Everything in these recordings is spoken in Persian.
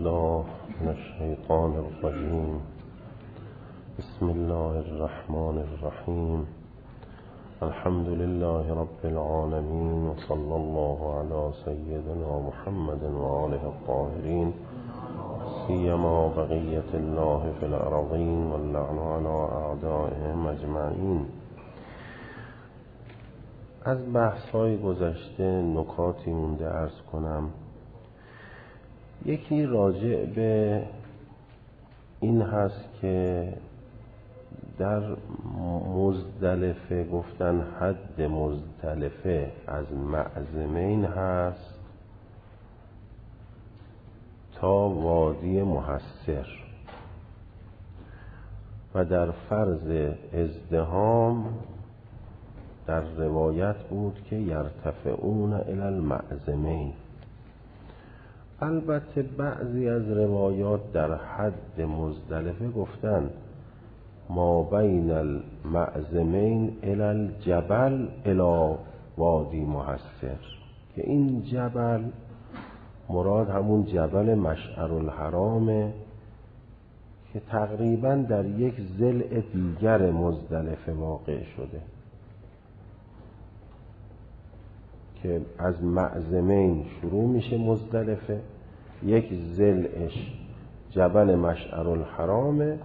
بالله من الشيطان الرجيم. بسم الله الرحمن الرحيم. الحمد لله رب العالمين، وصلى الله على سيدنا محمد وآله الطاهرين، سيما بقية الله في الأرضين، واللعن على أعدائهم أجمعين. از بحث‌های گذشته نکاتی مونده عرض کنم. یکی راجع به این هست که در مزدلفه گفتن حد مزدلفه از معزمین هست تا وادی محصر، و در فرض ازدحام در روایت بود که یرتفعون الی المعزمین. البته بعضی از روایات در حد مزدلفه گفتن ما بین المعزمین الی الجبل الی وادی محصر، که این جبل مراد همون جبل مشعر الحرامه که تقریبا در یک ضلع دیگر مزدلفه واقع شده، که از معزمین شروع میشه مزدلفه، یک ضلعش جبل مشعر الحرام،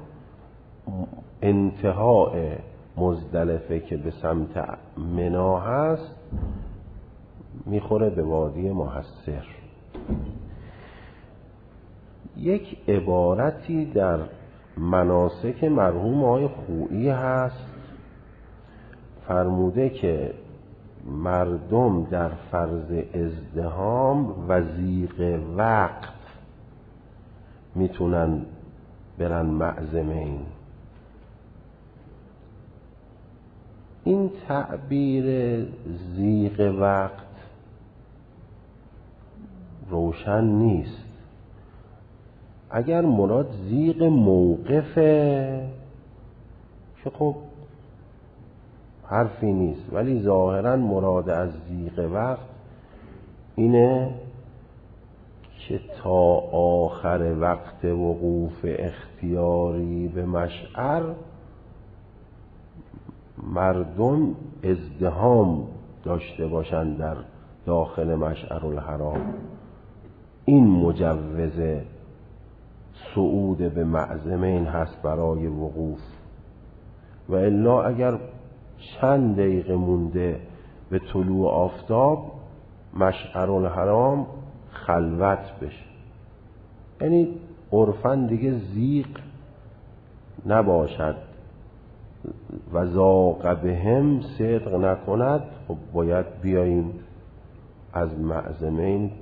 انتهای مزدلفه که به سمت منا هست میخوره به وادی محصر. یک عبارتی در مناسک مرحوم آقای خویی هست، فرموده که مردم در فرض ازدحام و ضیق وقت میتونن برن معزمین. این تعبیر ضیق وقت روشن نیست. اگر مراد ضیق موقفه که خب حرفی نیست، ولی ظاهرا مراد از ضیق وقت اینه که تا آخر وقت وقوف اختیاری به مشعر مردم ازدحام داشته باشند در داخل مشعر الحرام. این مجوز صعود به معزمین هست برای وقوف، و الا اگر چند دقیقه مونده به طلوع آفتاب مشعر الحرام خلوت بشه، یعنی عرفاً دیگه ضیق نباشد و ضاق بهم صدق نکند، خب باید بیاییم از معزمین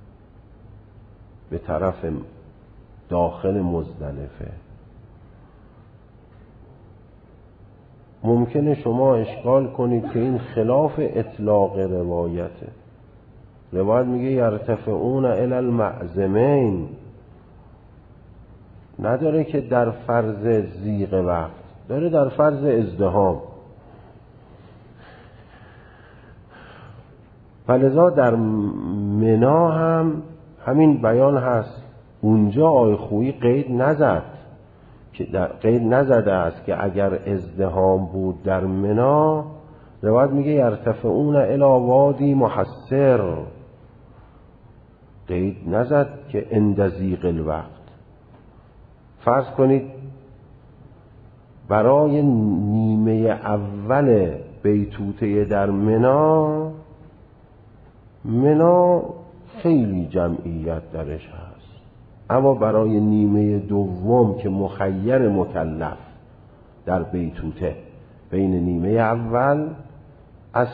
به طرف داخل مزدلفه. ممکنه شما اشکال کنید که این خلاف اطلاق روایته. روایت میگه یرتفعون الی المعزمین، نداره که در فرض ضیق وقت، داره در فرض ازدحام. فلذا در منا هم همین بیان هست. اونجا آقای خویی قید نزد، که قید نزده است که اگر ازدحام بود در منا، روایت میگه یرتفعون الی وادی محصر، قید نزد که عند ضیق الوقت. فرض کنید برای نیمه اول بیتوته در منا خیلی جمعیت درش هست، اما برای نیمه دوم که مخیر مکلف در بیتوته بین نیمه اول از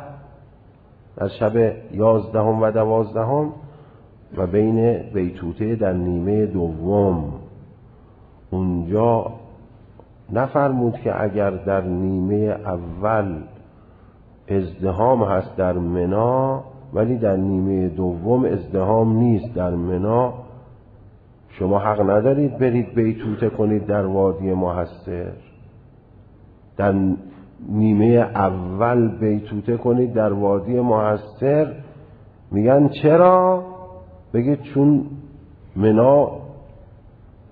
شب 11 و 12 و بین بیتوته در نیمه دوم، اونجا نفرمود که اگر در نیمه اول ازدحام هست در منا ولی در نیمه دوم ازدحام نیست در منا، شما حق ندارید برید بیتوته کنید در وادی محصر. در نیمه اول بیتوته کنید در وادی محصر. میگن چرا؟ بگید چون منا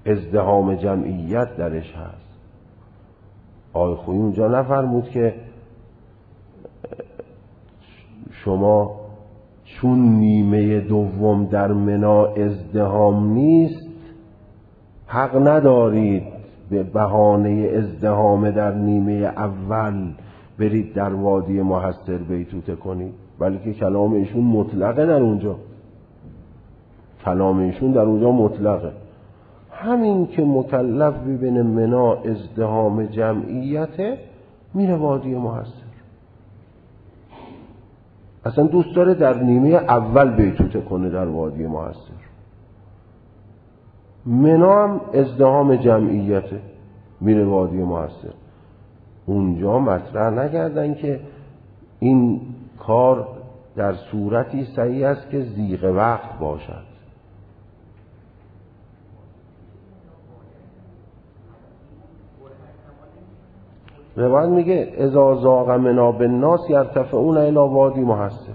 ازدحام جمعیت درش هست. آقای خویی اونجا نفرمود که شما چون نیمه دوم در منی ازدحام نیست حق ندارید به بهانه ازدحام در نیمه اول برید در وادی محصر بیتوته کنید، بلکه کلام ایشون مطلقه در اونجا، کلام ایشون در اونجا مطلقه. همین که مکلف ببینه منا ازدحام جمعیته میره وادی محصر. اصلا دوست داره در نیمه اول بیتوته کنه در وادی محصر. منا هم ازدحام جمعیته میره وادی محصر. اونجا مطرح نکردن که این کار در صورتی صحیح است که ضیق وقت باشد. روایت میگه اذا ضاق منا بالناس یرتفعون الی وادی محصر.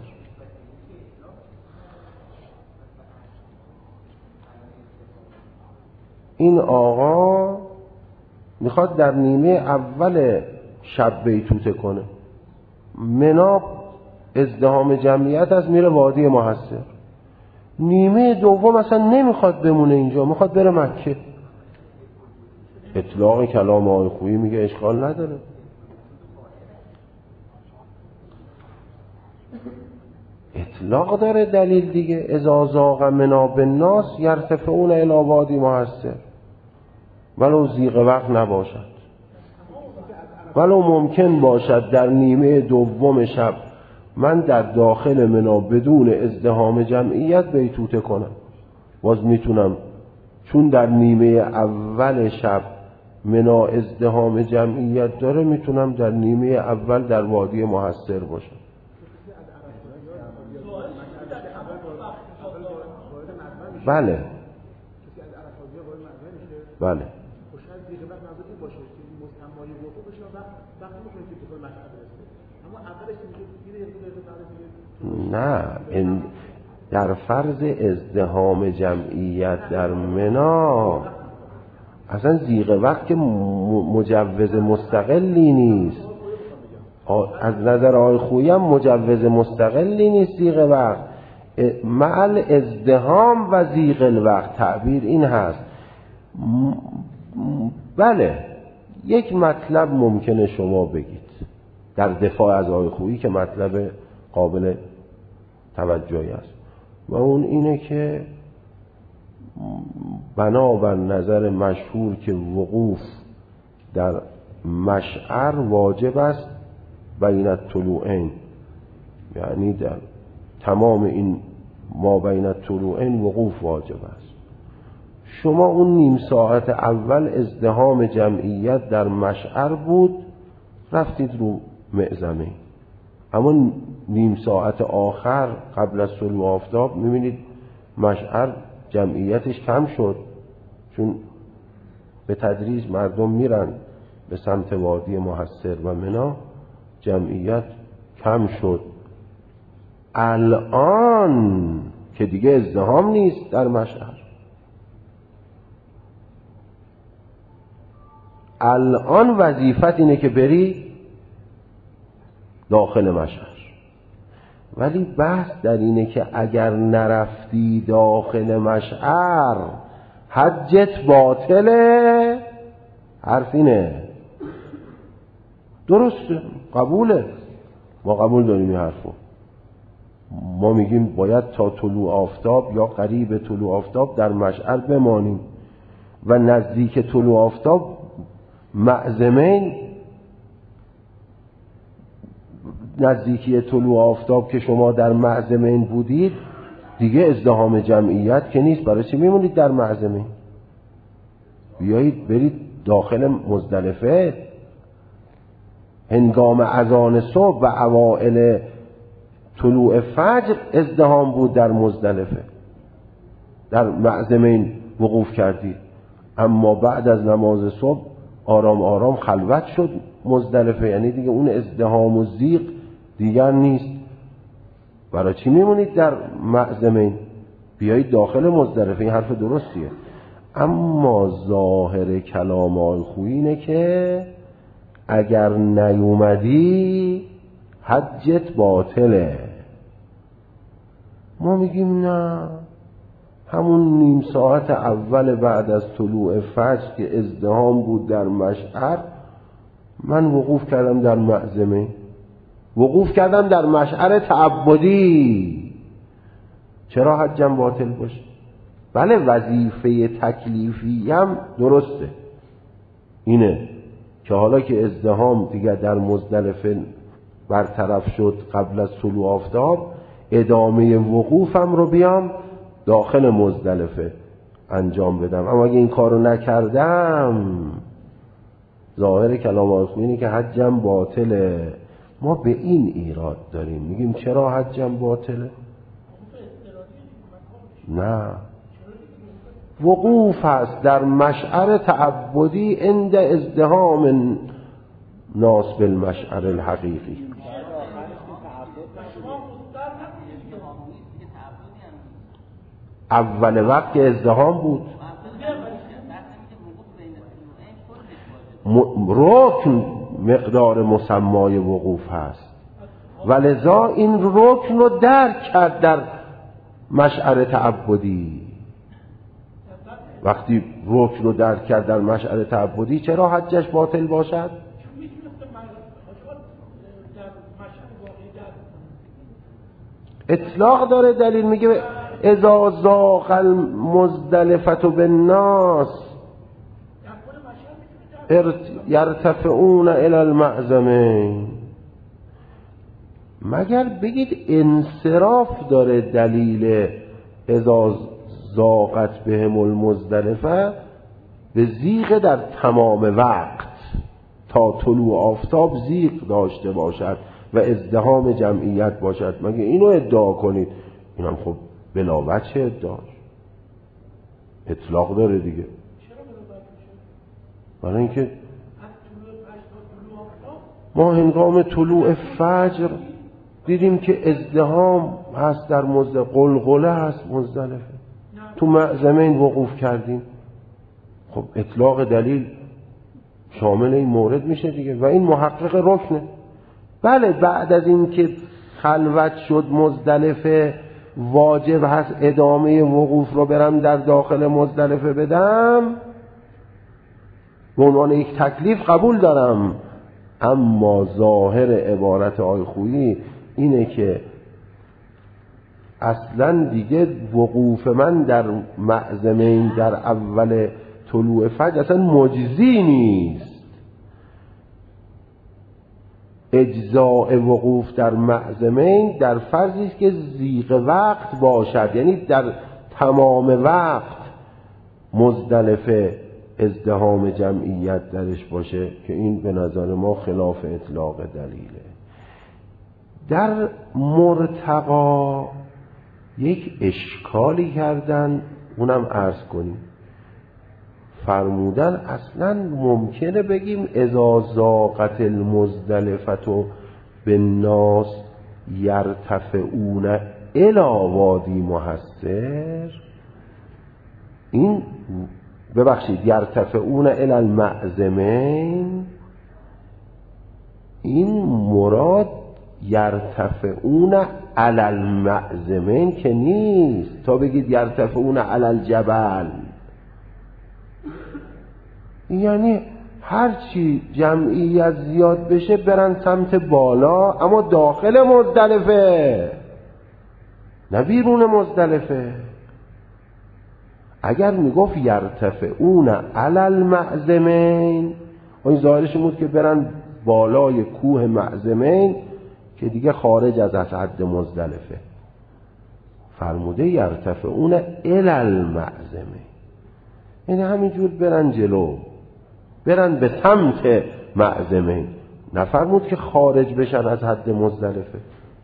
این آقا میخواد در نیمه اول شب بیتوته کنه، منا ازدحام جمعیت از میره وادی محصر. نیمه دوم اصلا نمیخواد بمونه اینجا، میخواد بره مکه. اطلاق کلام آقای خویی میگه اشکال نداره. اطلاق داره دلیل دیگه. اذا ضاق منا بالناس یرتفعون الی وادی محصر، ولو ضیق وقت نباشد، ولو ممکن باشد در نیمه دوم شب من در داخل منا بدون ازدحام جمعیت بیتوته کنم، باز میتونم، چون در نیمه اول شب منا ازدحام جمعیت داره، میتونم در نیمه اول در وادی محصر باشم. بله بله. نه، در فرض ازدحام جمعیت در منا اصلا ضیق وقت که مجوز مستقلی نیست. از نظر آقای خویی هم مجوز مستقلی نیست ضیق وقت، مع ازدحام و ضیق الوقت تعبیر این هست. بله، یک مطلب ممکنه شما بگید در دفاع از آقای خویی که مطلب قابل توجهی است، و اون اینه که بنابر نظر مشهور که وقوف در مشعر واجب است بین الطلوعین، یعنی در تمام این ما بین الطلوعین وقوف واجب است. شما اون نیم ساعت اول ازدحام جمعیت در مشعر بود، رفتید رو معظمه، اما نیم ساعت آخر قبل از طلوع آفتاب میبینید مشعر جمعیتش کم شد، چون به تدریج مردم میرن به سمت وادی محصر و منا، جمعیت کم شد. الان که دیگه ازدحام نیست در مشعر، الان وظیفت اینه که بری داخل مشعر. ولی بحث در اینه که اگر نرفتی داخل مشعر حجت باطله. حرف اینه، درسته، قبوله، ما قبول داریم این حرفو. ما میگیم باید تا طلوع آفتاب یا قریب طلوع آفتاب در مشعر بمانیم و نزدیک طلوع آفتاب معظمین، نزدیکی طلوع آفتاب که شما در معظمین بودید دیگه ازدحام جمعیت که نیست، برای چی میمونید در معظمین؟ بیایید برید داخل مزدلفه. هنگام اذان صبح و اوائل طلوع فجر ازدحام بود در مزدلفه، در معظمین وقوف کردید، اما بعد از نماز صبح آرام آرام خلوت شد مزدلفه، یعنی دیگه اون ازدحام و ضیق دیگر نیست. برای چی میمونید در معظمین؟ بیایید داخل مزدلفه. این حرف درستیه. اما ظاهر کلام آقای خویی اینه که اگر نیومدی حجت باطله. ما میگیم نه، همون نیم ساعت اول بعد از طلوع فجر که ازدحام بود در مشعر، من وقوف کردم در معزمه، وقوف کردم در مشعر تعبدی، چرا حجم باطل باشه؟ بله وظیفه تکلیفی هم درسته، اینه که حالا که ازدحام دیگه در مزدلفه برطرف شد قبل از طلوع آفتاب، ادامه وقوفم رو بیام داخل مزدلفه انجام بدم. اما اگه این کارو نکردم، ظاهر کلام آقای خویی اینه که حجم باطله. ما به این ایراد داریم، میگیم چرا حجم باطله؟ نه، وقوف هست در مشعر تعبدی عند ازدحام ناس بالمشعر الحقیقی. اول وقت که ازدحام بود رکن مقدار مسمای وقوف هست، ولذا این رکن رو درک کرد در مشعر تعبدی. وقتی رکن رو درک کرد در مشعر تعبدی، چرا حجش باطل باشد؟ اطلاق داره دلیل، میگه اذا ضاق المزدلفة بالناس یرتفعون الی المعزمین. مگر بگید انصراف داره دلیل اذا ضاقت بهم المزدلفه به زیغ در تمام وقت تا طلوع آفتاب زیغ داشته باشد و ازدحام جمعیت باشد؟ مگه اینو ادعا کنید؟ اینم خب بلا وجه ادعاش، اطلاق داره دیگه. برای اینکه ما هنگام طلوع فجر دیدیم که ازدحام هست در مزدلفه، قلقله هست مزدلفه، تو معزمین وقوف کردیم. خب اطلاق دلیل شامل این مورد میشه دیگه و این محقق رکنه. بله بعد از این که خلوت شد مزدلفه، واجب هست ادامه وقوف رو برم در داخل مزدلفه بدم، به عنوان یک تکلیف قبول دارم. اما ظاهر عبارت آقای خویی اینه که اصلا دیگه وقوف من در معزمین در اول طلوع فجر اصلا مجزی نیست. اجزاء وقوف در معزمین در فرضی است که ضیق وقت باشد، یعنی در تمام وقت مزدلفه ازدحام جمعیت درش باشه، که این به نظر ما خلاف اطلاق دلیله. در مرتقا یک اشکالی کردن، اونم عرض کنیم. فرمودن اصلا ممکنه بگیم اذا ضاقت المزدلفة بالناس یرتفعون الی وادی محسر. این ببخشید یرتفعون الی المعزمین، این مراد یرتفعون علی المعزمین که نیست، تا بگید یرتفعون علی الجبل. یعنی هرچی جمعیت زیاد بشه برن سمت بالا، اما داخل مزدلفه نه بیرون مزدلفه. اگر میگفت یرتفعون علی المعزمین، این ظاهرش بود که برن بالای کوه معزمین که دیگه خارج از حد مزدلفه. فرموده یرتفعون الی المعزمین، یعنی همینجور برن جلو، برن به سمت معزمین، نفرمود که خارج بشن از حد مزدلفه.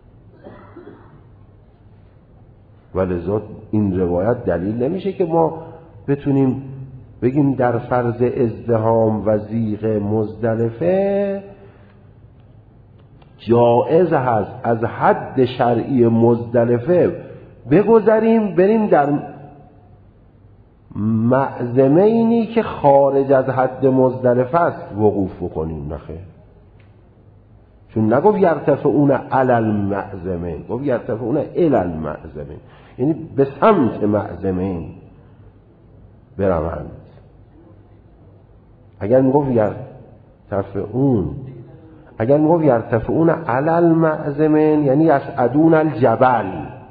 ولذا این روایت دلیل نمیشه که ما بتونیم بگیم در فرض ازدحام و ضیق مزدلفه جائز هست از حد شرعی مزدلفه بگذریم بریم در معزمینی که خارج از حد مزدلفه است وقوف بکنیم. نخیر، چون نگفت یرتفعون علی المعزمین، گفت یرتفعون الی المعزمین، یعنی به سمت معزمین بروند. اگر میگفت یرتفعون علی المعزمین یعنی یصعدون الجبل.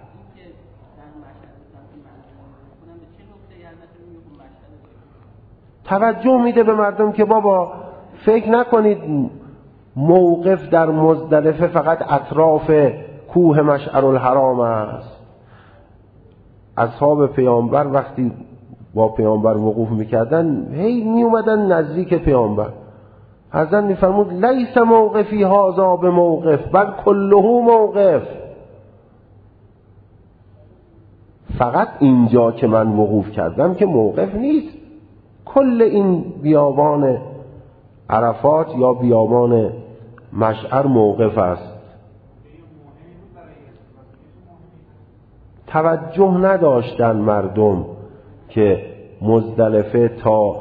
توجه میده به مردم که بابا فکر نکنید موقف در مزدلفه فقط اطراف کوه مشعر الحرام است. اصحاب پیامبر وقتی با پیامبر وقوف میکردن هی میومدن نزدیک پیامبر. حضرت میفرمود لیس موقفی هذا به موقف بل کله موقف. فقط اینجا که من وقوف کردم که موقف نیست، کل این بیابان عرفات یا بیابان مشعر موقف است. توجه نداشتن مردم که مزدلفه تا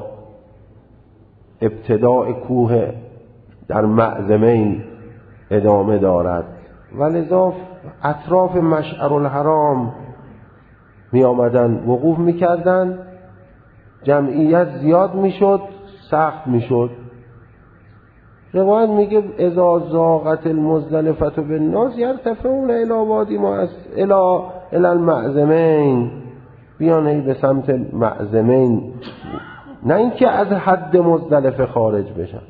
ابتداء کوه در معزمین ادامه دارد، ولذا اطراف مشعر الحرام می آمدن وقوف می کردن. جمعیت زیاد می شد، سخت می شد. روایت میگه اذا زاغت المزدلفه بالناس یرتفعون الی وادی الی المعزمین، بیان به سمت معزمین، نه اینکه از حد مزدلفه خارج بشن.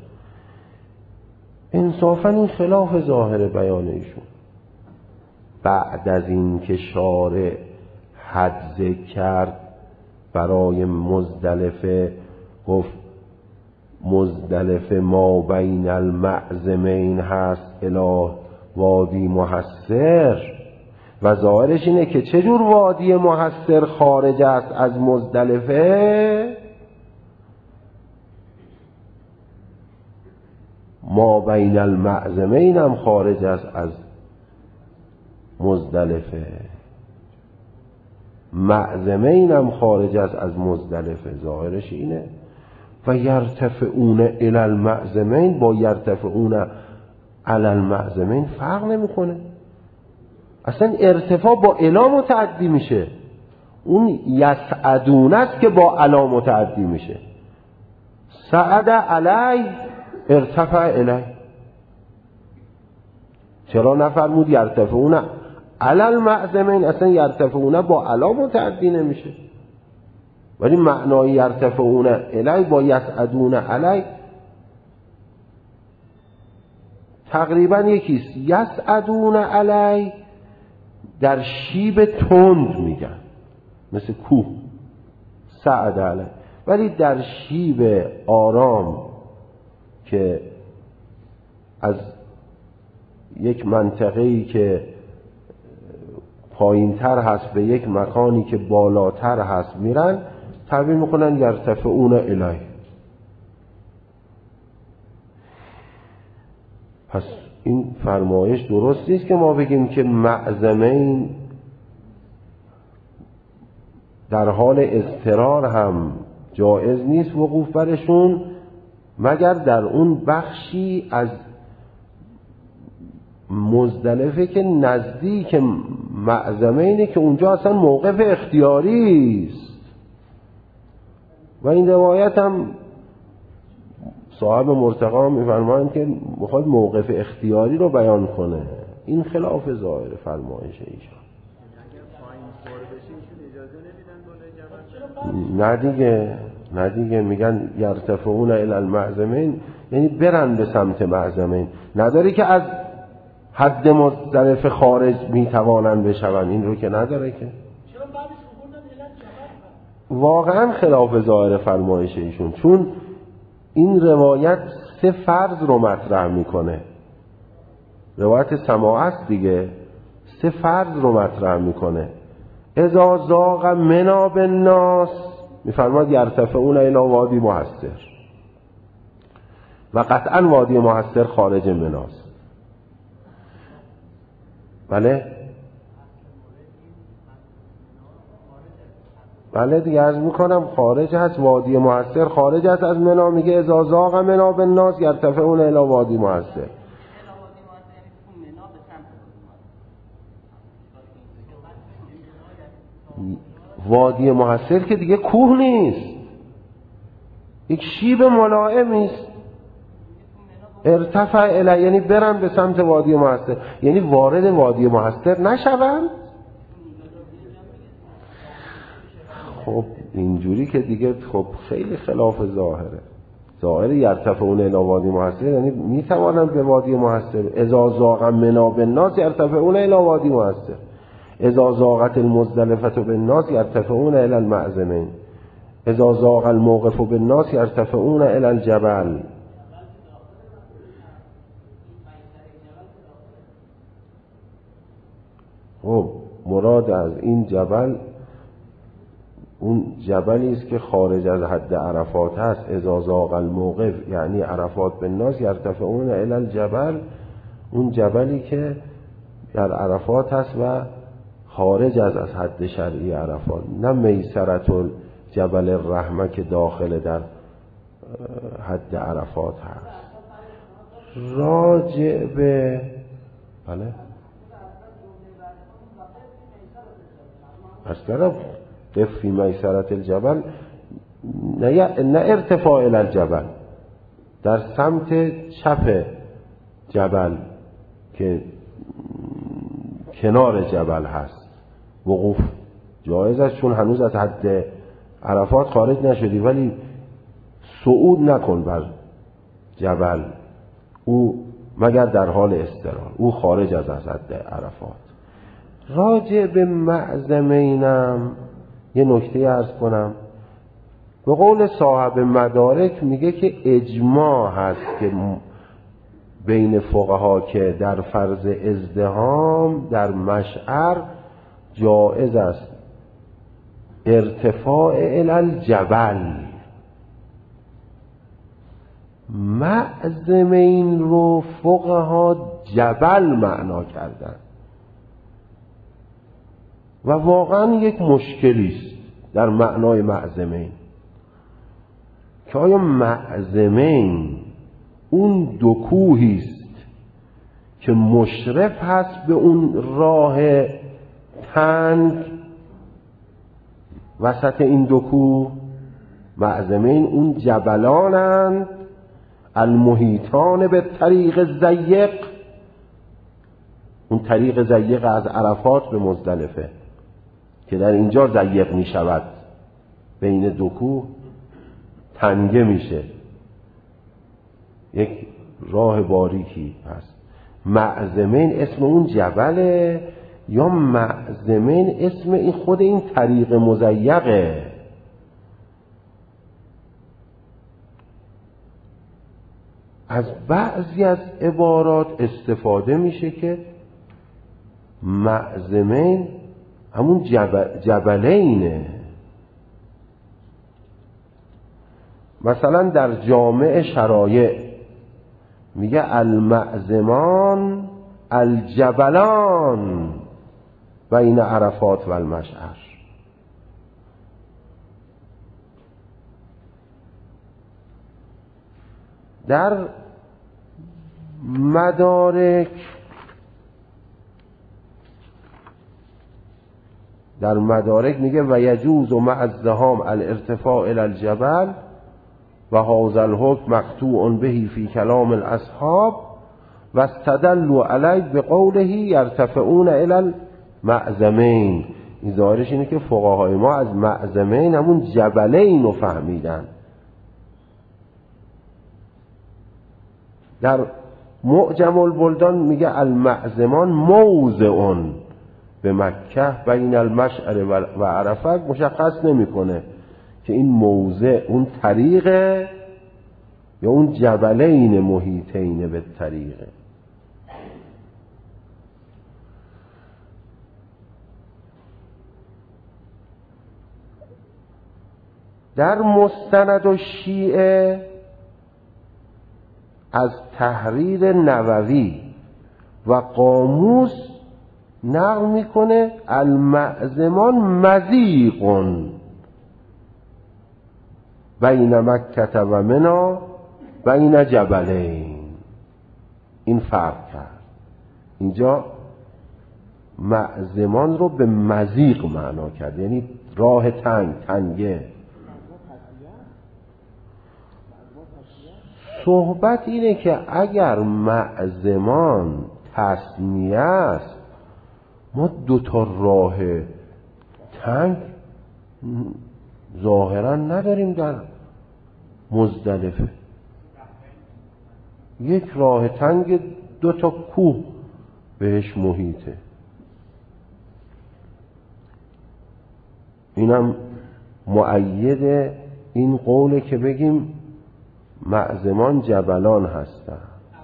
انصافا این خلاف ظاهر بیان ایشون. بعد از این که شارع حد ذکر کرد برای مزدلفه، گفت مزدلفه ما بین المعزمین هست الی وادی محسر، و ظاهرش اینه که چجور وادی محسر خارج است از مزدلفه، ما بین المعزمین هم خارج است از مزدلفه، معزمین هم خارج است از مزدلفه. ظاهرش اینه. و یرتفعون الی المعزمین با یرتفعون علی المعزمین فرق نمیکنه. اصلا ارتفاع با الی متعدی میشه، اون یسعدون است که با علی متعدی میشه. سعد علی ارتفع الی. چرا نفرمود یرتفعون علی المعزمین؟ اصلا یرتفعون با علی متعدی نمیشه، ولی معنای یرتفعون الی با یسعدون علی تقریبا یکیست. یسعدون علی در شیب تند میگن، مثل کوه سعد علی، ولی در شیب آرام که از یک منطقه‌ای که پایین تر هست به یک مکانی که بالاتر هست میرن، تعبیر میکنن یرتفعون الی. پس این فرمایش درست نیست که ما بگیم که معزمین در حال اضطرار هم جایز نیست وقوف برشون، مگر در اون بخشی از مزدلفه که نزدیک معزمینه که اونجا اصلا موقف اختیاری است. و این روایت هم صاحب مرتقا میفرمایند که میخواد موقف اختیاری رو بیان کنه. این خلاف ظاهر فرمایش ایشان. نه دیگه میگن یرتفعون الی المعزمین یعنی برن به سمت معزمین، نداره که از حد مزدلفه خارج میتوانن بشون، این رو که نداره که. واقعا خلاف ظاهر فرمایش ایشون، چون این روایت 3 فرض رو مطرح میکنه. روایت سماع است دیگه، 3 فرض رو مطرح میکنه. اذا زاغ منا بالناس میفرماد یرتفعون الی وادی محسر، و قطعا وادی محسر خارج مناست. بله بله دیگه عرض میکنم خارج هست، وادی محصر خارج هست از منا. میگه اذا زاغ منا بالناس یرتفعون الی وادی محصر. وادی محصر که دیگه کوه نیست، یک شیب ملائمی است. ارتفع الی یعنی برن به سمت وادی محصر، یعنی وارد وادی محصر نشوند. خب اینجوری که دیگه خب خیلی خلاف ظاهره. ظاهر یرتفعون الی وادی محصر یعنی میتوانن به وادی محصر. اذا زاغ منا بالناس یرتفعون الی وادی محصر، اذا زاغت المزدلفه بالناس یرتفعون الی المعزمین، اذا زاغ الموقف بالناس یرتفعون الی الجبل. خب مراد از این جبل اون جبلی است که خارج از حد عرفات هست. اذا زاغ الموقف یعنی عرفات بالناس یرتفعون الی الجبل، اون جبلی که در عرفات هست و خارج از حد شرعی عرفات، نه میسرت جبل الرحمه که داخل در حد عرفات هست. راجع به بله اصلا قفی میسرت الجبل نه ارتفاع الی الجبل، در سمت چپ جبل که کنار جبل هست وقوف جایز است، چون هنوز از حد عرفات خارج نشدی، ولی صعود نکن بر جبل، او مگر در حال استراحت، او خارج از حد عرفات. راجع به معزمینم یه نکته عرض کنم. به قول صاحب مدارک میگه که اجماع هست که بین فقها که در فرض ازدحام در مشعر جائز است ارتفاع الی الجبل. معزمین رو فقها جبل معنا کردن و واقعا یک مشکلی است در معنای معزمین که آیا معزمین اون دو کوهی است که مشرف هست به اون راه تنگ وسط این دو کوه؟ معزمین اون جبلانند المحیطان به طریق ضیق، اون طریق ضیق از عرفات به مزدلفه که در اینجا ضیق می شود، بین دو کوه تنگه میشه، یک راه باریکی هست. معزمین اسم اون جبله یا معزمین اسم این خود این طریق مضیقه؟ از بعضی از عبارات استفاده میشه که معزمین همون جبلینه. مثلا در جامع شرایع میگه المعزمان الجبلان بین عرفات و المشعر. در مدارک میگه و یجوز مع الزحام الارتفاع الی الجبل و هذا الحکم مقطوع به فی کلام الاصحاب و استدلوا علیه بقوله یرتفعون الی المعزمین. این ظاهرش اینه که فقهای ما از معزمین همون جبلین رو فهمیدن. در معجم البلدان میگه المعزمان موضعون به مکه بین المشعر و عرفه، مشخص نمیکنه که این موضع اون طریقه یا اون جبلین محیطین به طریقه. در مستند و شیعه از تحریر نووی و قاموس نقل میکنه المعزمان مضیقون بین مکه و منی بین جبلین. این فرق کرد. اینجا معزمان رو به مضیق معنا کرد، یعنی راه تنگه. صحبت اینه که اگر معزمان تثنیه است، ما دوتا راه تنگ ظاهرا نداریم در مزدلفه. یک راه تنگ دوتا کوه بهش محیطه. اینم مؤید این قوله که بگیم معزمان جبلان هستن.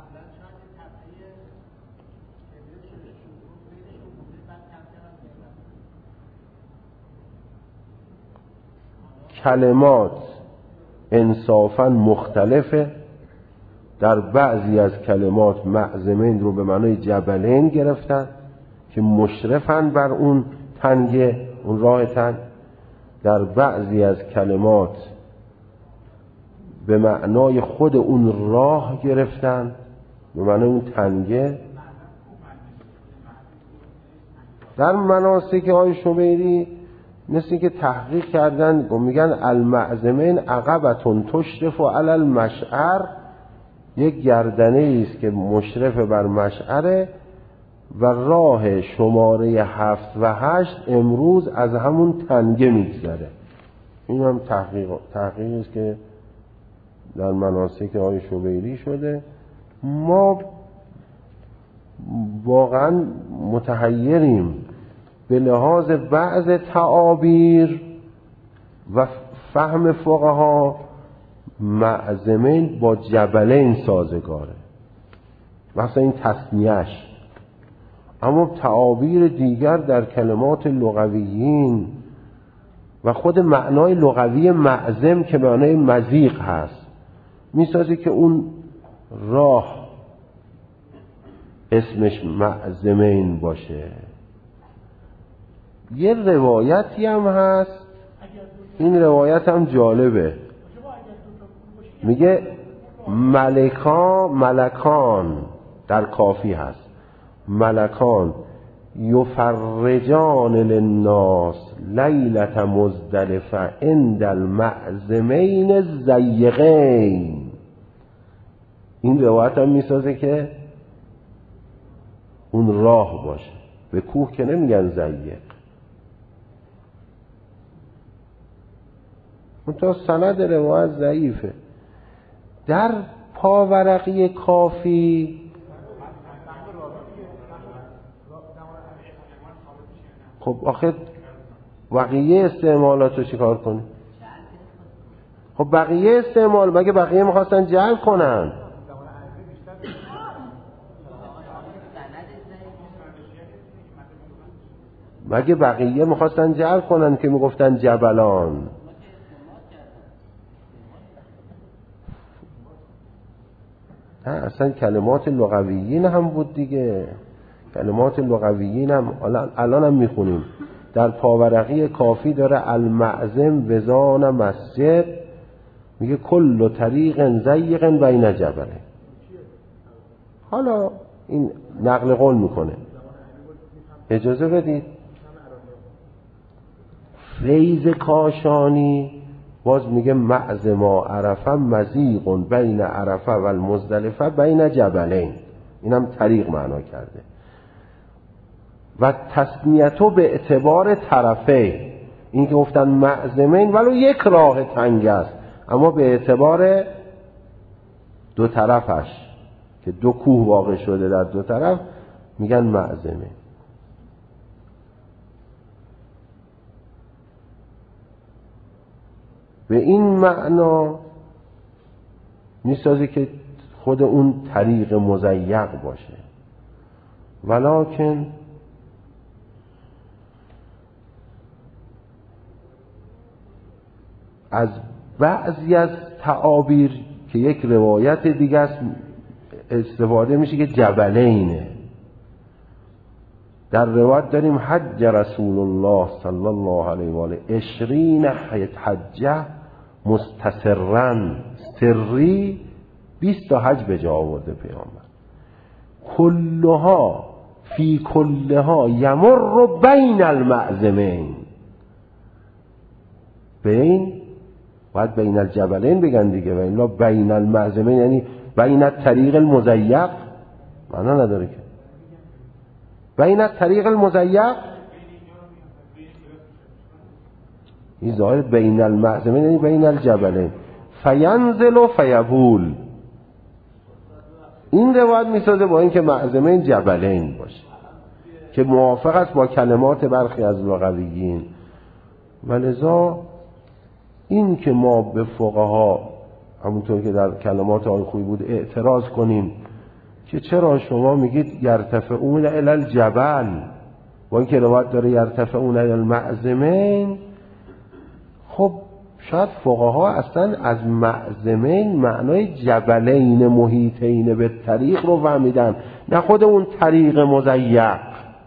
کلمات انصافاً مختلفه. در بعضی از کلمات معزمین رو به معنای جبلین گرفتن که مشرفن بر اون تنگه، اون راه تنگ. در بعضی از کلمات به معنای خود اون راه گرفتن، به معنای اون تنگه. در مناسک آقای شمیری مثل که تحقیق کردن، میگن المعزمین عقبتون تشرف و علی المشعر، یک گردنه است که مشرف بر مشعره و راه شماره 7 و 8 امروز از همون تنگه میگذره. این هم تحقیقی است که در مناسک آقای شبیری شده. ما واقعا متحیریم به لحاظ بعض تعابیر و فهم فقها. معزمین با جبلین سازگاره، مثلا این تثنیه‌اش. اما تعابیر دیگر در کلمات لغویین و خود معنای لغوی معزم که معنای مضیق هست میسازه که اون راه اسمش معزمین باشه. یه روایتی هم هست، این روایت هم جالبه. میگه ملکان در کافی هست، ملکان یفرجان للناس لیلة مزدلفه عند المعزمین الضیقین. این روایت هم میسازه که اون راه باشه. به کوه که نمیگن ضیق. منتها سند روایت ضعیفه. در پاورقی کافی خب آخه بقیه استعمالات رو چیکار کنی؟ خب بقیه استعمال مگه بقیه میخواستن جلب کنن؟ مگه بقیه میخواستن جلب کنن که میگفتن جبلان؟ نه، اصلا کلمات لغویین هم بود دیگه. کلمات لغویین هم الان هم میخونیم. در پاورقی کافی داره المعزم وزان مسجد، میگه کل طریق ضیق بین جبله. حالا این نقل قول میکنه، اجازه بدید. فیض کاشانی باز میگه معزما عرفه مضیق بین عرفه و المزدلفه بین جبلین. اینم طریق معنا کرده. و تسمیتو به اعتبار طرفه، این که گفتن معزمین ولو یک راه تنگ است، اما به اعتبار دو طرفش که دو کوه واقع شده در دو طرف میگن معزمین. به این معنا میسازه که خود اون طریق مضیق باشه. ولکن از بعضی از تعابیر که یک روایت دیگه است استفاده میشه که جبلینه. در روایت داریم حج رسول الله صلی الله علیه و آله 20 حجه مستسرن سری 20 تا حج به جا آورده پیامبر. کلها فی کلها یمر بین المعظمین، باید بین الجبلین بگن دیگه، و الا بین المعظمین یعنی بین الطریق المضیق معنا نداره که. بین الطریق المضیق این ظاهر بین المعظمین یعنی بین الجبلین. فینزل و فیبول، این روایت میسازه با اینکه معظمین جبلین باشه که موافق است با کلمات برخی از لغویین. ولذا این که ما به فقها همونطور که در کلمات آقای خویی بود اعتراض کنیم که چرا شما میگید یرتفعون الی الجبل با اینکه روایت داره یرتفعون الی المعظمین، خب شاید فقها اصلا از معظمین معنای جبلین محیطین به طریق رو فهمیدن، نه خود اون طریق مضیق.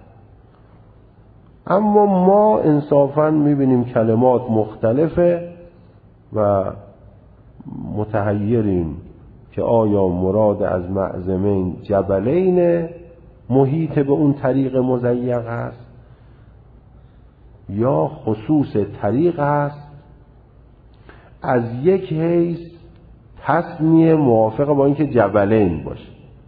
اما ما انصافا میبینیم کلمات مختلفه و متحیریم که آیا مراد از معظمین جبلین محیط به اون طریق مضیق است یا خصوص طریق است. از یک حیث تسمیه موافق با اینکه جبلین باشه،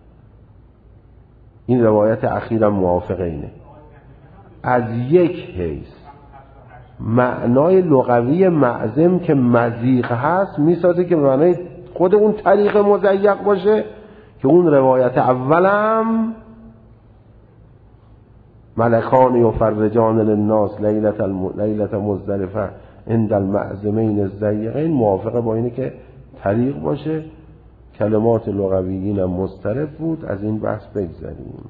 این روایت اخیرم موافق اینه. از یک حیث معنای لغوی معظم که مضیق هست میسازه که معنای خود اون طریق مضیق باشه که اون روایت اولم ملکان یفرجان للناس لیلة مزدلفه عند المعظمین الضیقین موافقه با اینه که طریق باشه. کلمات لغویین هم مضطرب بود. از این بحث بگذاریم.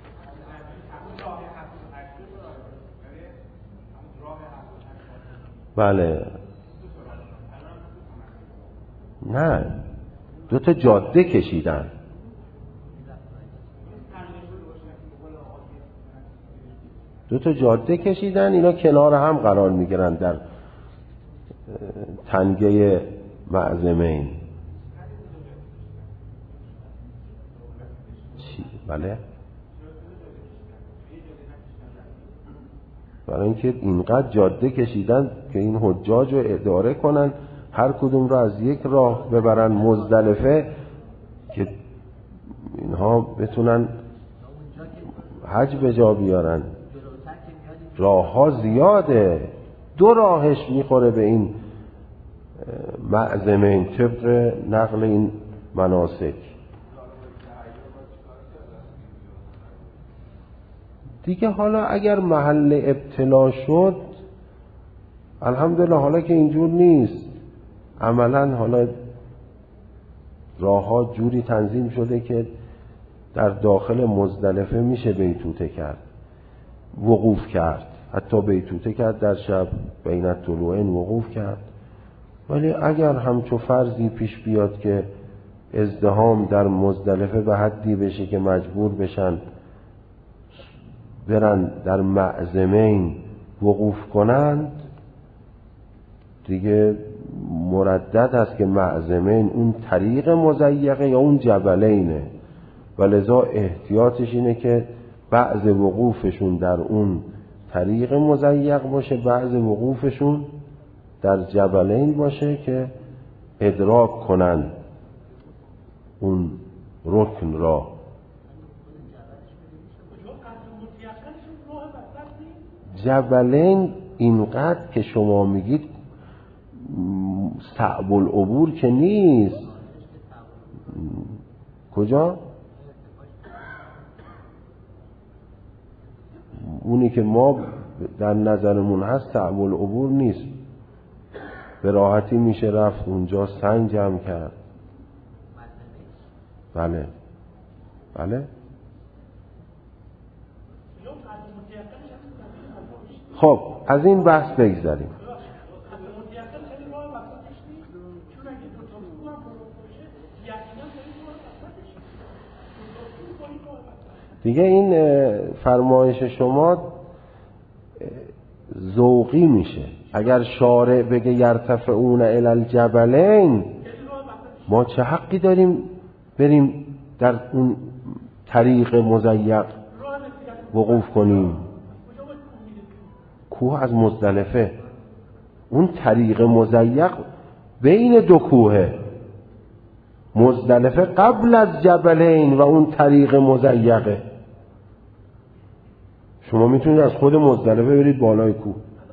بله نه، 2 تا جاده کشیدن. اینا کنار هم قرار میگیرن در تنگه معظمین. بله برای اینکه اینقدر جاده کشیدن که این حجاج رو اداره کنن، هر کدوم رو از یک راه ببرن مزدلفه که اینها بتونن حج به جا بیارن. راه ها زیاده، 2 راهش میخوره به این معظمین طبق نقل این مناسک. دیگه حالا اگر محل ابتلا شد الحمدلله، حالا که اینجور نیست عملا، حالا راه ها جوری تنظیم شده که در داخل مزدلفه میشه بیتوته کرد، وقوف کرد، حتی بیتوته کرد در شب بین الطلوعین وقوف کرد. ولی اگر همچو فرضی پیش بیاد که ازدحام در مزدلفه به حدی بشه که مجبور بشن برن در معظمین وقوف کنند، دیگه مردد است که معظمین اون طریق مضیقه یا اون جبلینه. ولذا احتیاطش اینه که بعض وقوفشون در اون طریق مضیق باشه، بعض وقوفشون در جبلین باشه که ادراک کنن اون رکن را. جبلین اینقدر که شما میگید صعب العبور که نیست. کجا؟ اونی که ما در نظرمون هست صعب العبور نیست، به راحتی میشه رفت اونجا سنگ جمع کرد. بله بله. خب از این بحث بگذاریم. دیگه این فرمایش شما ذوقی میشه. اگر شارع بگه یرتفعون الی الجبلین، ما چه حقی داریم بریم در اون طریق مضیق وقوف کنیم؟ کوه از مزدلفه، اون طریق مضیق بین دو کوهه، مزدلفه قبل از جبلین و اون طریق مضیقه. شما میتونید از خود مزدلفه برید بالای کوه.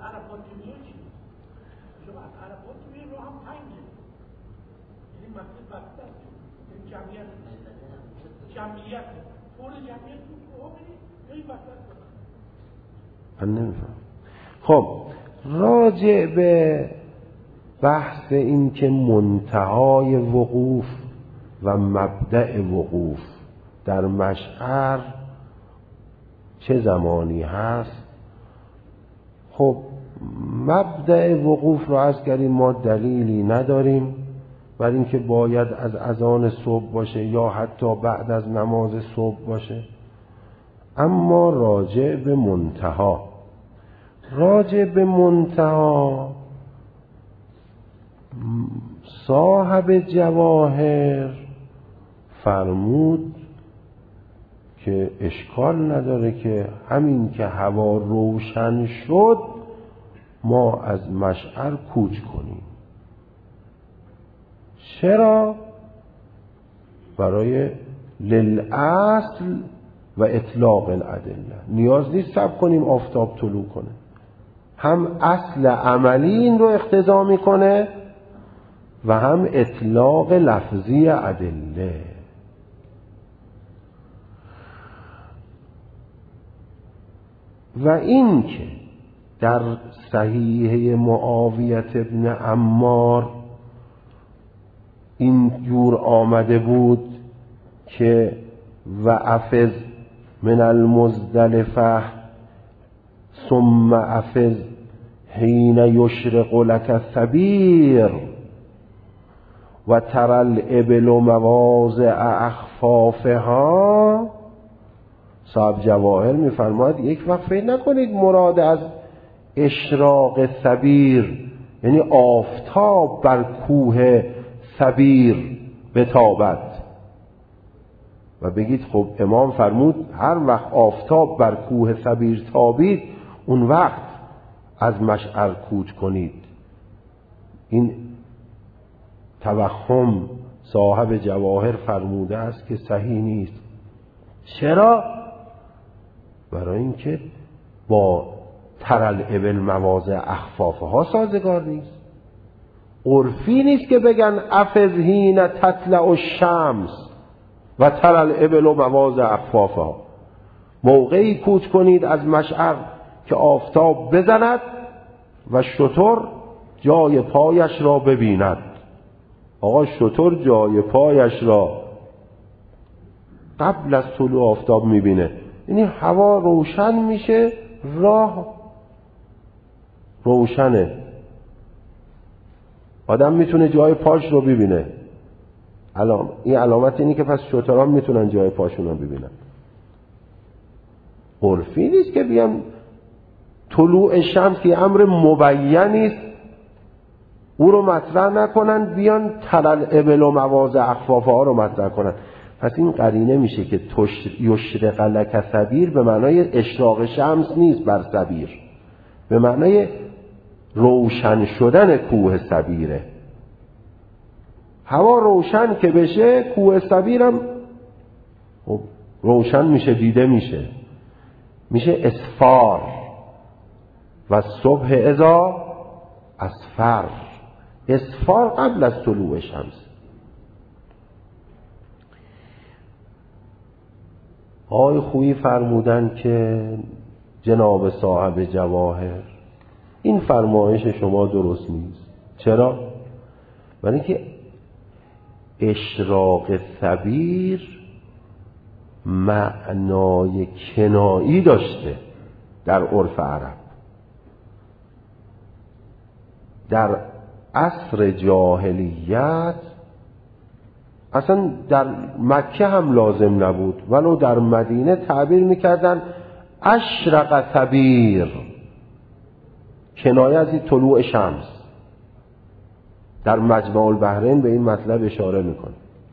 من نمیفهم. خب راجع به بحث این که منتهای وقوف و مبدأ وقوف در مشعر چه زمانی هست، خب مبدأ وقوف رو عرض کردیم ما دلیلی نداریم بر اینکه باید از اذان صبح باشه یا حتی بعد از نماز صبح باشه. اما راجع به منتها صاحب جواهر فرمود که اشکال نداره که همین که هوا روشن شد ما از مشعر کوچ کنیم. چرا؟ برای للاصل و اطلاق الادله. نیاز نیست صبر کنیم آفتاب طلوع کنه، هم اصل عملی این رو اقتضا میکنه و هم اطلاق لفظی ادله. و این که در صحیحه معاویه ابن عمار این جور آمده بود که و افز من المزدلفه ثم افز حین یشرق لک الثبیر و تری الابل مواضع اخفافها. صاحب جواهر میفرماید یک وقت فکر نکنید مراد از اشراق ثبیر یعنی آفتاب بر کوه ثبیر بتابد و بگید خب امام فرمود هر وقت آفتاب بر کوه ثبیر تابید اون وقت از مشعر کوچ کنید. این توهم صاحب جواهر فرموده است که صحیح نیست. چرا؟ برای اینکه با ترل ابل مواضع اخفافها سازگار نیست. عرفی نیست که بگن افز حین تطلع الشمس و ترل ابل مواضع اخفافها. موقعی کوچ کنید از مشعر که آفتاب بزند و شتر جای پایش را ببیند. آقا شتر جای پایش را قبل از طلوع آفتاب میبینه، یعنی هوا روشن میشه، راه روشنه، آدم میتونه جای پاش رو ببینه. این علامت اینی که پس شتران میتونن جای پاشون رو ببینن. عرفی نیست که بیان طلوع شمس که امر مبینی است او رو مطرح نکنن، بیان تلل ابل و مواضع اخفافها رو مطرح کنن. پس این قرینه میشه که یشرق لک ثبیر به معنای اشراق شمس نیست بر ثبیر، به معنای روشن شدن کوه ثبیره. هوا روشن که بشه کوه ثبیرم روشن میشه، دیده میشه اسفار و صبح اذا اسفر. اسفار قبل از طلوع شمس. آقای خویی فرمودن که جناب صاحب جواهر این فرمایش شما درست نیست. چرا؟ برای اینکه اشراق ثبیر معنای کنایی داشته در عرف عرب. در عصر جاهلیت اصلا در مکه هم لازم نبود، ولو در مدینه تعبیر میکردن اشرق ثبیر، کنایه از این طلوع شمس. در مجمع البحرین به این مطلب اشاره میکنه.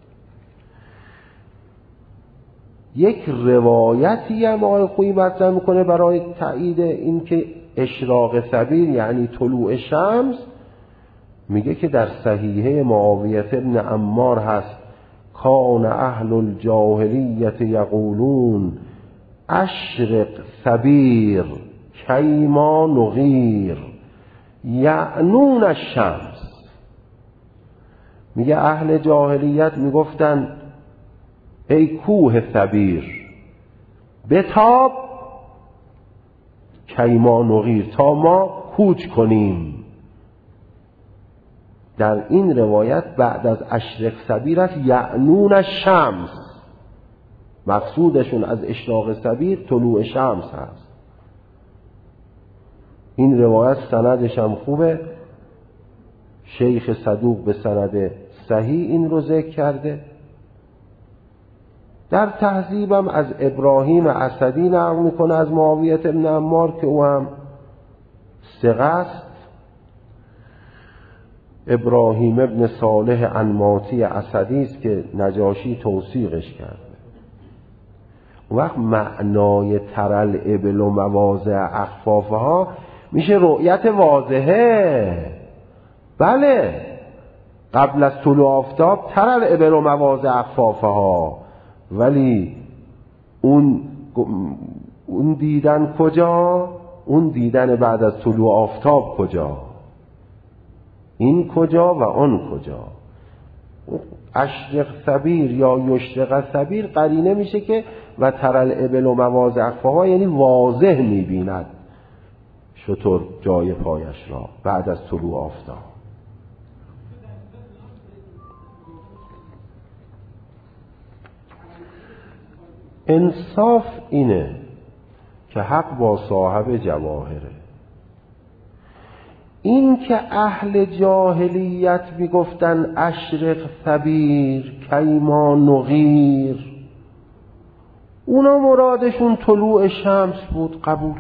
یک روایتی هم آقای خویی مطرح میکنه برای تایید این که اشراق صبیر یعنی طلوع شمس. میگه که در صحیحه معاویه ابن عمار هست کان اهل الجاهلیت یقولون اشرق صبیر کیما نغیر یعنون الشمس. میگه اهل جاهلیت میگفتن ای کوه صبیر بتاب کیما نغیر تا ما کوچ کنیم. در این روایت بعد از اشرق صبیر است یعنون الشمس، مقصودشون از اشراق صبیر طلوع شمس هست. این روایت سندش هم خوبه، شیخ صدوق به سند صحیح این رو ذکر کرده. در تهذیبم از ابراهیم اسدی نقل میکنه از معاویه ابن عمار که او هم ثقه است. ابراهیم ابن صالح انماطی اسدی است که نجاشی توثیقش کرده. اون وقت معنای ترل ابل و مواضع اخفافها میشه رؤیت واضحه. بله قبل از طلوع آفتاب ترل ابل و مواضع اخفافها، ولی اون دیدن کجا؟ اون دیدن بعد از طلوع آفتاب کجا؟ این کجا و آن کجا؟ اشرق صبیر یا یشرق صبیر قرینه میشه که و ترل ابل و مواضع اخفافها یعنی واضح میبیند شتر جای پایش را بعد از طلوع آفتاب. انصاف اینه که حق با صاحب جواهره. این که اهل جاهلیت میگفتن اشرق صبیر کیما نغیر، اونا مرادشون طلوع شمس بود، قبول.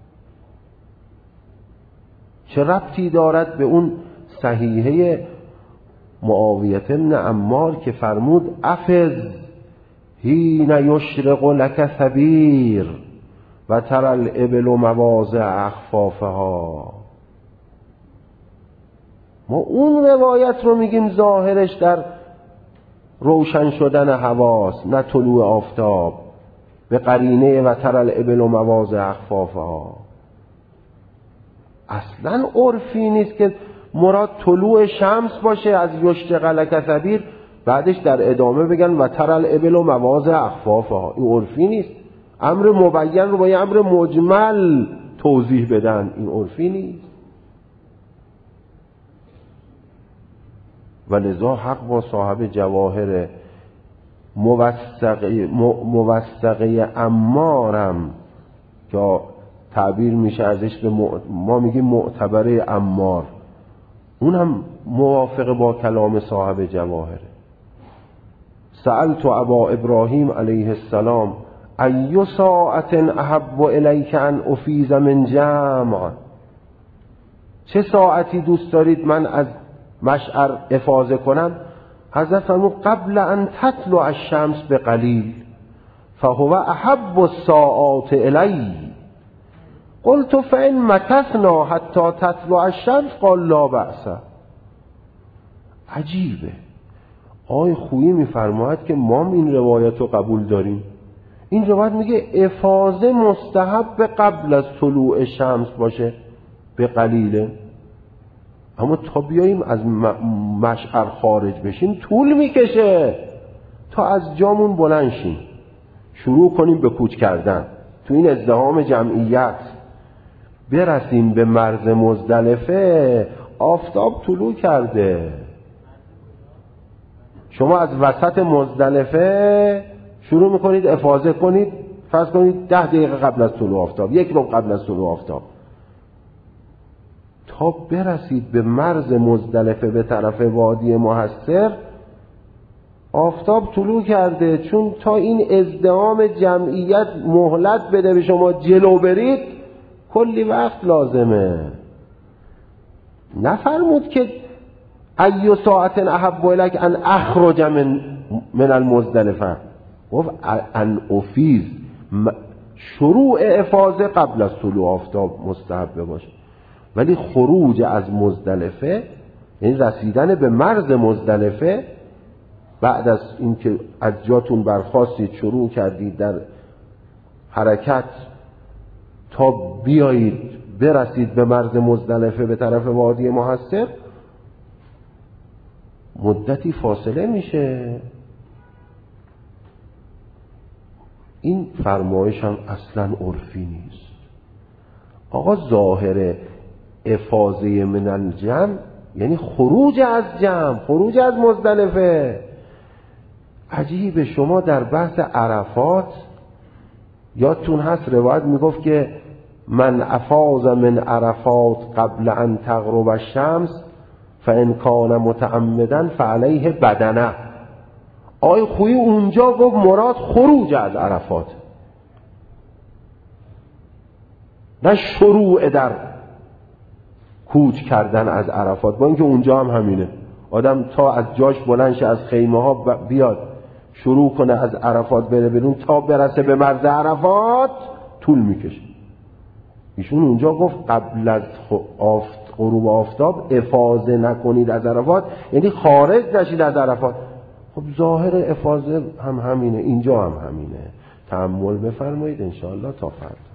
چه ربطی دارد به اون صحیحه معاویه ابن عمار که فرمود افز حین یشرق لک صبیر و تری الابل مواضع اخفافها. ما اون روایت رو میگیم ظاهرش در روشن شدن حواس، نه طلوع آفتاب، به قرینه و تری الابل مواضع اخفافها. اصلا عرفی نیست که مراد طلوع شمس باشه از یشرق لک صبیر بعدش در ادامه بگن و تری الابل مواضع اخفافها. این عرفی نیست. امر مبین رو با یه امر مجمل توضیح بدن، این عرفی نیست. و لذا حق با صاحب جواهر موثقه امارم که تعبیر میشه ازش به ما میگیم معتبره امار، اونم موافق با کلام صاحب جواهره. سألت ابا ابراهیم علیه السلام ای ساعت احب الیک ان افیض من جمع، چه ساعتی دوست دارید من از مشعر افاضه کنم؟ حضرت فرمود قبل ان تطلع الشمس بقلیل فهو احب الساعات الی. قلت فان مکثنا حتی تطلع الشمس قال لا بأس. عجیبه، آقای خویی میفرماید که ما این روایت رو قبول داریم. این روایت میگه افاضه مستحب قبل از طلوع شمس باشه به قلیله، اما تا بیاییم از مشعر خارج بشیم طول میکشه تا از جامون بلند شیم شروع کنیم به کوچ کردن تو این ازدحام جمعیت، برسیم به مرز مزدلفه آفتاب طلوع کرده. شما از وسط مزدلفه شروع میکنید افاضه کنید، فرض کنید 10 دقیقه قبل از طلوع آفتاب، 1 ربع قبل از طلوع آفتاب، تا برسید به مرز مزدلفه به طرف وادی محصر آفتاب طلوع کرده. چون تا این ازدحام جمعیت مهلت بده به شما جلو برید کلی وقت لازمه. نفرمود که ای ساعت احب الیک ان اخرج من المزدلفه، گفت ان افیز، شروع افاضه قبل از طلوع آفتاب مستحب باشه، ولی خروج از مزدلفه یعنی رسیدن به مرز مزدلفه بعد از اینکه از جاتون برخاستید شروع کردید در حرکت تا بیایید برسید به مرز مزدلفه به طرف وادی محصر مدتی فاصله میشه. این فرمایش هم اصلا عرفی نیست. آقا ظاهر افاضه من الجمع یعنی خروج از جمع، خروج از مزدلفه. عجیبه شما در بحث عرفات یادتون هست روایت میگفت که من افاض من عرفات قبل ان تغرب الشمس فان کان متعمدا فعلیه بدنه. آقای خویی اونجا گفت مراد خروج از عرفات، نه شروع در کوچ کردن از عرفات، با اینکه اونجا هم همینه. آدم تا از جاش بلند شه از خیمه ها بیاد شروع کنه از عرفات بره بیرون تا برسه به مرز عرفات طول میکشه. ایشون اونجا گفت قبل از غروب آفتاب افاضه نکنید از عرفات، یعنی خارج نشید از عرفات. خب ظاهر افاضه هم همینه، اینجا هم همینه. تأمل بفرمایید انشاءالله تا فردا.